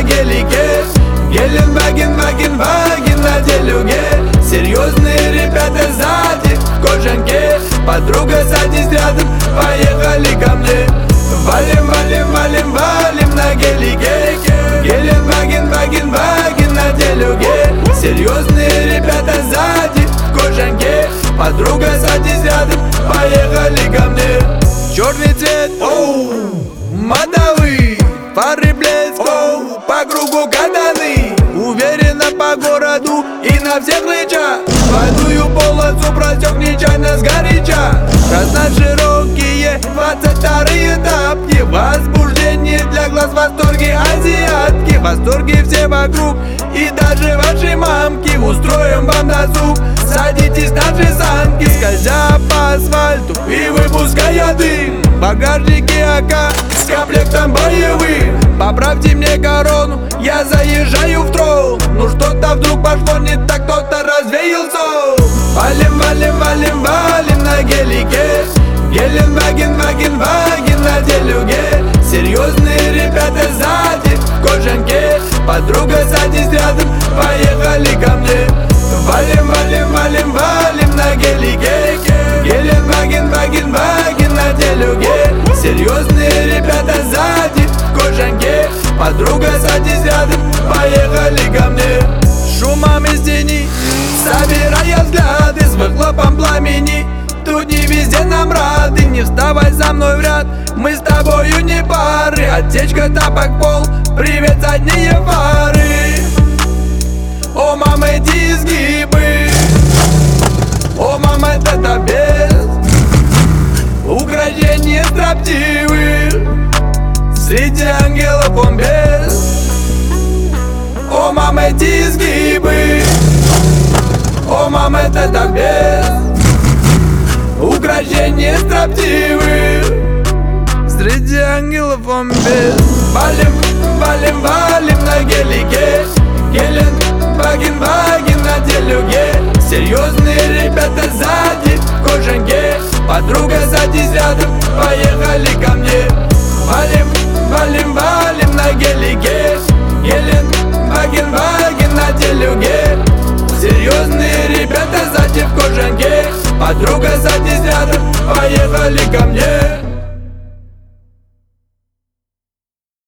гелике. Геленваген, ваген на делюге. Серьезные ребята сзади в кожанке. Подруга садись рядом, поехали ко мне. Валим на гелике. Геленваген, ваген на делюге. Серьезные ребята сзади в кожанке. Подруга садись рядом, поехали ко мне. Черный цвет, модовый, фары блеск, по кругу катаны. Уверенно по городу и на всех рычаг. Водую полосу просек нечаянно сгоряча. Красно-широкие 22-й тапки. Возбуждение для глаз, восторги азиатки. Восторги все вокруг и даже ваши мамки. Устроим вам досуг, садитесь наши санки. Скользя по асфальту и выпуская дым. В багажнике АК с комплектом боевым. Поправьте мне корону, я заезжаю в трон. Ну что-то вдруг пошло не так, кто-то развеял сон. Валим на гелике. Геленваген, ваген на делюге. Серьезные ребята сзади в кожанке. Подруга садись рядом, поехали ко мне. Валим на гелике. Геленваген, ваген на делюге. Серьезные ребята сзади в кожанке. Подруга садись рядом, поехали ко мне. Шумом из тени, собирая взгляды, с выхлопом пламени. Тут не везде нам рады, не вставай за мной в ряд. Мы с тобою не пары, отсечка, тапок, пол. Привет, задние фары. О, мама, эти изгибы. О, мама, это без украшения строптивых. Среди ангелов он без. О, мама, эти изгибы. О, мама, это без украшения строптивых. Среди ангелов он без. Валим на гелике. Геленваген, на делюге. Серьезные ребята сзади в кожанке. Подруга садись рядом, поехали ко мне. Валим на гелике. Геленваген, на делюге. Серьезные ребята сзади в кожанке. Подруга садись рядом, поехали ко мне.